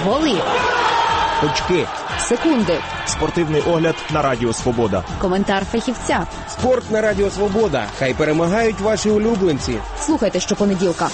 Голи. Очки. Секунди. Спортивний огляд на Радіо Свобода. Коментар фахівця. Спорт на Радіо Свобода. Хай перемагають ваші улюбленці. Слухайте щопонеділка.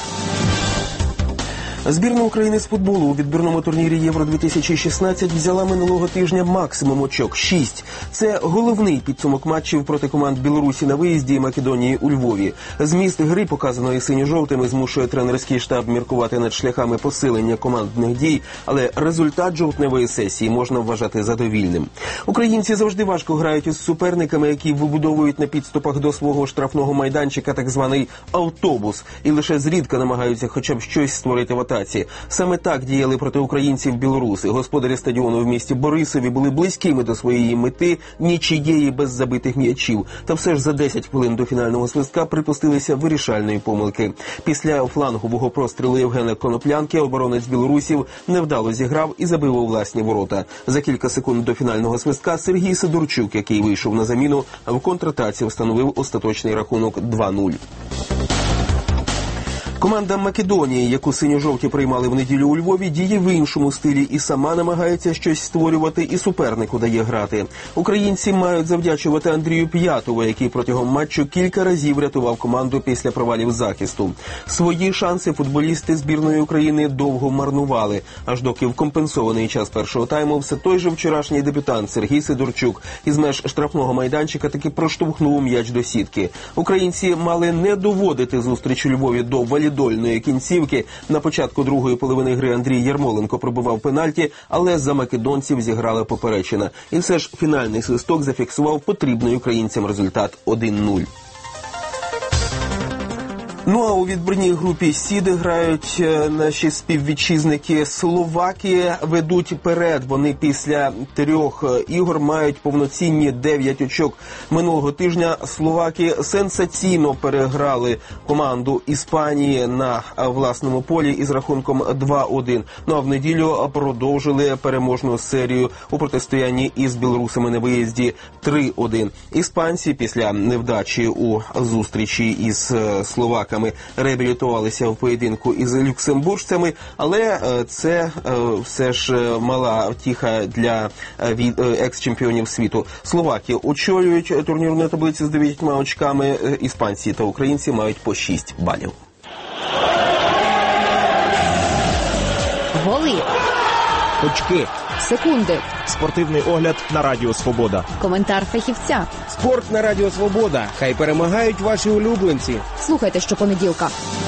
Збірна України з футболу у відбірному турнірі Євро-2016 взяла минулого тижня максимум очок – 6. Це головний підсумок матчів проти команд Білорусі на виїзді і Македонії у Львові. Зміст гри, показаної синьо-жовтими, змушує тренерський штаб міркувати над шляхами посилення командних дій, але результат жовтневої сесії можна вважати задовільним. Українці завжди важко грають із суперниками, які вибудовують на підступах до свого штрафного майданчика так званий автобус, і лише зрідка намагаються хоча б щось створити в атаці. Саме так діяли проти українців білоруси. Господарі стадіону в місті Борисові були близькими до своєї мети нічиєї без забитих м'ячів. Та все ж за 10 хвилин до фінального свистка припустилися вирішальної помилки. Після флангового прострілу Євгена Коноплянки оборонець білорусів невдало зіграв і забив у власні ворота. За кілька секунд до фінального свистка Сергій Сидорчук, який вийшов на заміну, в контратаці встановив остаточний рахунок 2-0. Команда Македонії, яку синьо-жовті приймали в неділю у Львові, діє в іншому стилі і сама намагається щось створювати, і супернику дає грати. Українці мають завдячувати Андрію П'ятову, який протягом матчу кілька разів рятував команду після провалів захисту. Свої шанси футболісти збірної України довго марнували, аж доки в компенсований час першого тайму все той же вчорашній дебютант Сергій Сидорчук із меж штрафного майданчика таки проштовхнув м'яч до сітки. Українці мали не доводити зустріч у Львові до валідольної кінцівки. На початку другої половини гри Андрій Ярмоленко пробивав пенальті, але за македонців зіграла поперечина. І все ж фінальний свисток зафіксував потрібний українцям результат 1-0. Ну а у відбірній групі «Сід» грають наші співвітчизники. Словаки ведуть перед. Вони після 3 ігор мають повноцінні 9 очок. Минулого тижня словаки сенсаційно переграли команду Іспанії на власному полі із рахунком 2-1. Ну а в неділю продовжили переможну серію у протистоянні із білорусами на виїзді 3-1. Іспанці після невдачі у зустрічі із словаками реабілітувалися в поєдинку із люксембуржцями, але це все ж мала втіха для екс-чемпіонів світу. Словаки очолюють турнірну таблицю з 9 очками, іспанці та українці мають по 6 балів. Голи. Очки. Секунди. Спортивний огляд на Радіо Свобода. Коментар фахівця. Спорт на Радіо Свобода. Хай перемагають ваші улюбленці. Слухайте щопонеділка.